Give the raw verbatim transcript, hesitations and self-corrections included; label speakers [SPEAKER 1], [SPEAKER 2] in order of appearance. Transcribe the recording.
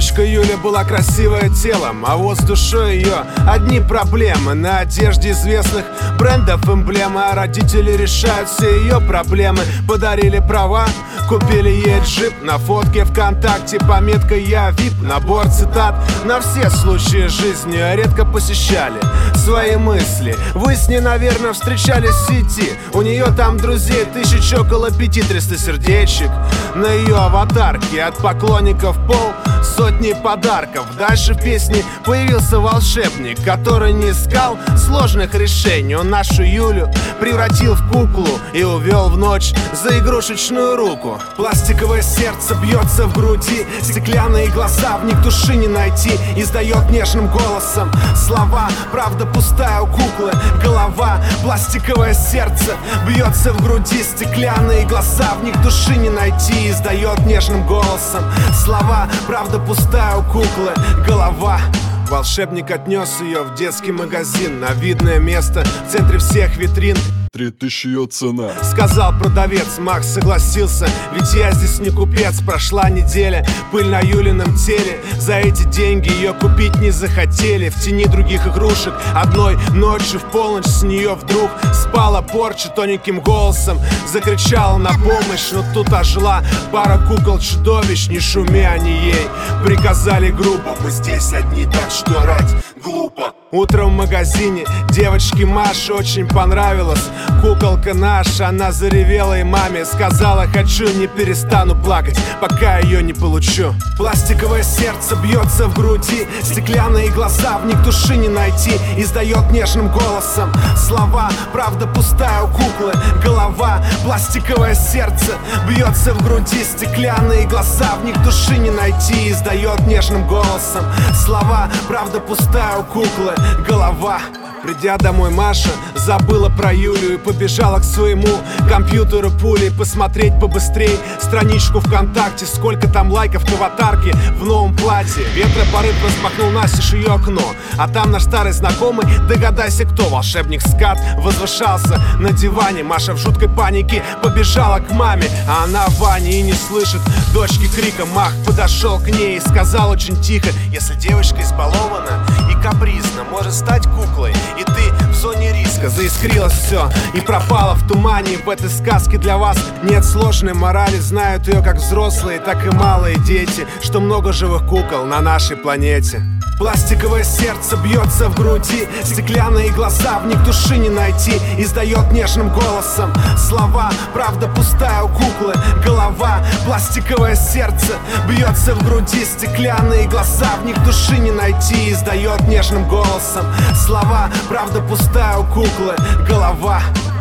[SPEAKER 1] Девочка Юля была красивая телом, а вот с душой ее одни проблемы. На одежде известных брендов эмблема, а родители решают все ее проблемы. Подарили права, купили ей джип. На фотке ВКонтакте пометка «Я вип». Набор цитат на все случаи жизни. Редко посещали свои мысли. Вы с ней, наверное, встречались в сети. У нее там друзей тысяч около пяти, триста сердечек на ее аватарке. От поклонников пол сотни подарков. Дальше в песне появился волшебник, который не искал сложных решений. Он нашу Юлю превратил в куклу и увел в ночь за игрушечную руку. Пластиковое сердце бьется в груди, стеклянные глаза, в них души не найти. Издает нежным голосом слова, правда пустая у куклы голова. Пластиковое сердце бьется в груди, стеклянные глаза, в них души не найти. Издает нежным голосом слова, правда пустая у куклы голова. Волшебник отнес ее в детский магазин, на видное место в центре всех витрин.
[SPEAKER 2] Три тысячи ее цена,
[SPEAKER 1] сказал продавец. Макс согласился, ведь я здесь не купец. Прошла неделя, пыль на Юлином теле. За эти деньги ее купить не захотели. В тени других игрушек одной ночью в полночь с нее вдруг спала порча. Тоненьким голосом закричала на помощь, но тут ожила пара кукол-чудовищ. Не шуми они ей, приказали грубо. Мы здесь одни, так что орать глупо. Утром в магазине девочке Маше очень понравилась куколка наша. Она заревела и маме сказала: хочу, не перестану плакать, пока ее не получу. Пластиковое сердце бьется в груди, стеклянные глаза, в них души не найти. Издает нежным голосом слова, правда пустая у куклы голова. Пластиковое сердце бьется в груди, стеклянные глаза, в них души не найти. Издает нежным голосом слова, правда пустая у куклы голова. Придя домой, Маша забыла про Юлю и побежала к своему компьютеру пулей посмотреть побыстрей страничку ВКонтакте, сколько там лайков к аватарке в новом платье. Ветропорыв распахнул настежь ее окно, а там наш старый знакомый, догадайся кто, волшебник Скат, возвышался на диване. Маша в жуткой панике побежала к маме, а она в ванне и не слышит дочки крика. Мах подошел к ней и сказал очень тихо: если девочка избалована и капризна, может стать куклой, и ты в зоне риска. Заискрилось все и пропало в тумане. В этой сказке для вас нет сложной морали. Знают ее как взрослые, так и малые дети, что много живых кукол на нашей планете. Пластиковое сердце бьется в груди, стеклянные глаза, в них души не найти. Издает нежным голосом слова, правда пустая у куклы голова. Пластиковое сердце бьется в груди, стеклянные глаза, в них души не найти. Издает нежным голосом слова, правда пустая у куклы голова.